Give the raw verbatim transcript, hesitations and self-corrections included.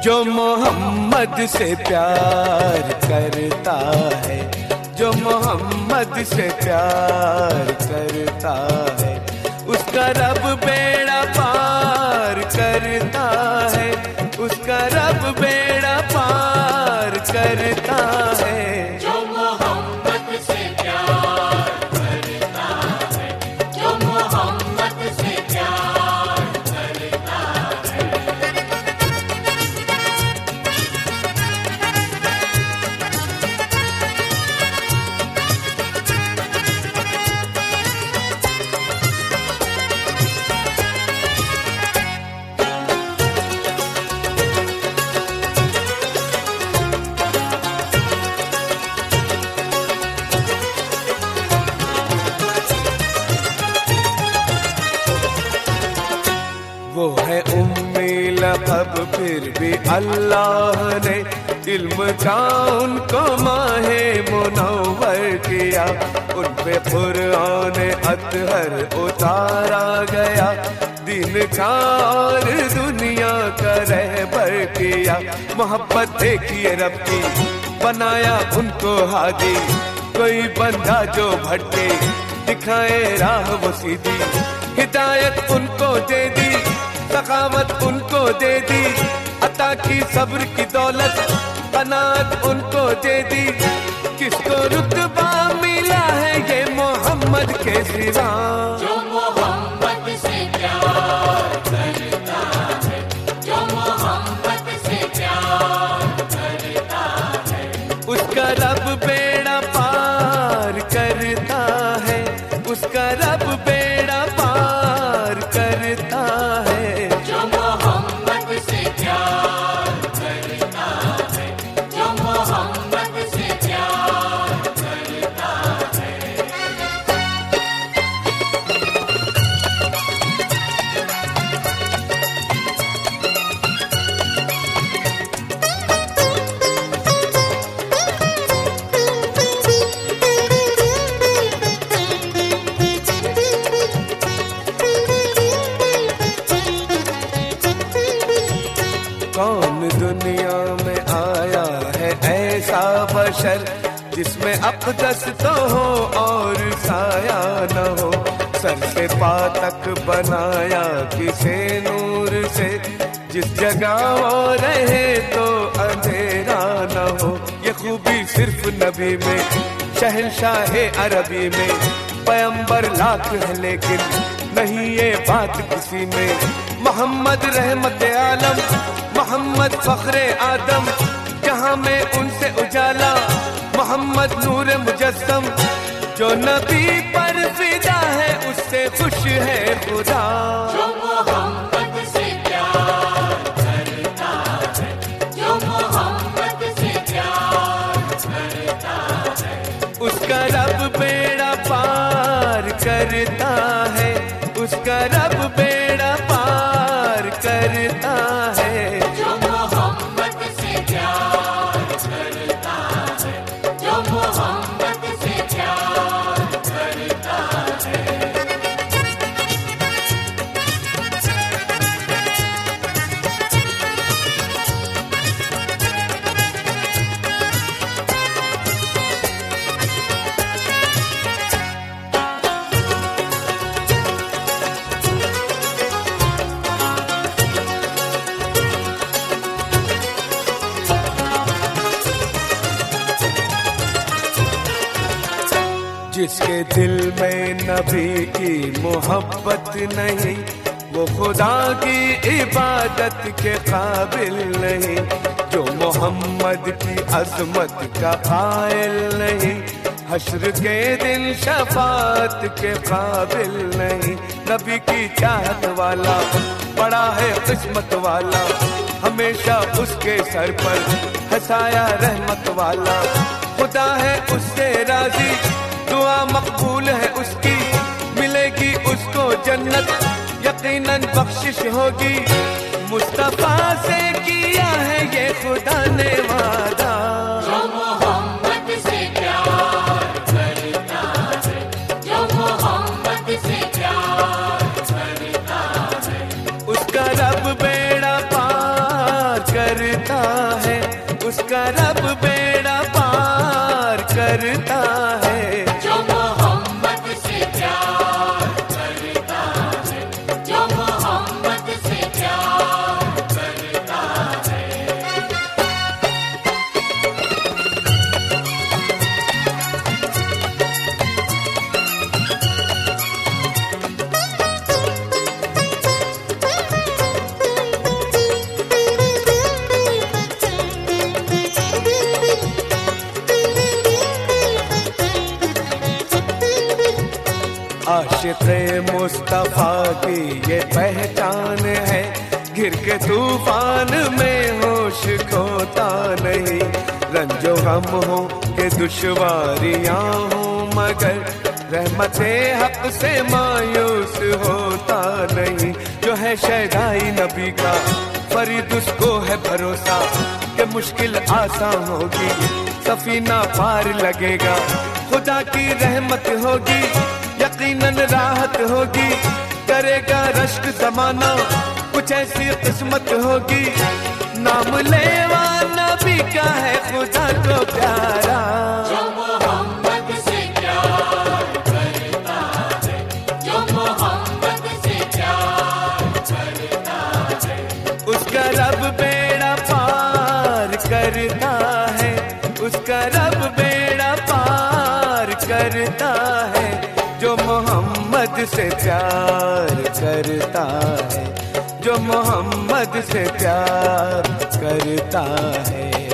जो मोहम्मद से प्यार करता है, जो मोहम्मद से प्यार करता है, उसका रब बेड़ा पार करता है, उसका रब बेड़ा पार करता है। जो मोहम्मद से प्यार करता है, जो मोहम्मद से प्यार करता है। वो है उम्मी लक़ब फिर भी अल्लाह ने इल्म का उनको माहे मुनव्वर किया, उन पे कुरान अतहर उतारा गया, दिन का और दुनिया का रहबर किया। मोहब्बत देखिए रब की बनाया उनको हादी, कोई बंदा जो भटके दिखाए राह वो सीधी, हिदायत उनको दे दी, सखावत उनको दे दी, अता की सब्र की दौलत कनात उनको दे दी। किसको रुतबा मिला है ये मोहम्मद के सिवा, जो मोहम्मद से प्यार करता है, जो मोहम्मद से प्यार करता है। उसका रब बेड़ा पार करता है, उसका रब बेड़ा पार करता है। जो मोहम्मद से प्यार करता है, जो मोहम्मद से प्यार करता है। कौन दुनिया में आया है ऐसा बशर, जिसमें अक़दस तो हो और साया न हो, सर से पाँव तक बनाया किसे नूर से, जिस जगह वो रहे तो अंधेरा न हो। ये खूबी सिर्फ नबी में, शहंशाहे अरबी में, पैगंबर लाख है लेकिन नहीं ये बात किसी में। मोहम्मद रहमत आलम, मोहम्मद फख्रे आदम, जहां में उनसे उजाला, मोहम्मद नूर मुजस्सम, जो नबी पर फिदा है उससे खुश है खुदा। जो मोहम्मद से प्यार करता है, जो मोहम्मद से प्यार करता है। उसका रब बेड़ा पार करता है, उसका रब बेड़ा पार करता है। जो मोहम्मद से प्यार करता है, जो मोहम्मद से प्यार करता है। जिसके दिल में नबी की मोहब्बत नहीं, वो खुदा की इबादत के काबिल नहीं। जो मोहम्मद की अजमत का कायल नहीं, हश्र के दिन शफात के काबिल नहीं। नबी की चाहत वाला बड़ा है किस्मत वाला, हमेशा उसके सर पर हसाया रहमत वाला। खुदा है उससे राजी, दुआ मकबूल है उसकी, मिलेगी उसको जन्नत, यकीनन बख्शिश होगी। मुस्तफा से किया है ये खुदा ने वादा। जो मोहम्मद से प्यार करता है, जो मोहम्मद से प्यार करता है। उसका रब बेड़ा पार कर आशिक़े मुस्तफा की ये पहचान है, घिर के तूफान में होश खोता नहीं। रंजो गम हो के दुश्वारियां हो मगर रहमते हक से मायूस होता नहीं। जो है शहदाई नबी का फरीद उसको है भरोसा कि मुश्किल आसान होगी, सफीना पार लगेगा। खुदा की रहमत होगी, यकीनन राहत होगी, करेगा रश्क ज़माना, कुछ ऐसी किस्मत होगी। नाम लेवा नबी का है खुदा को प्यारा, जो मोहम्मद से प्यार करता है, जो मोहम्मद से प्यार करता है, उसका रब बेड़ा पार करता है, उसका रब बेड़ा पार करता है। जो मोहम्मद से प्यार करता है, जो मोहम्मद से प्यार करता है।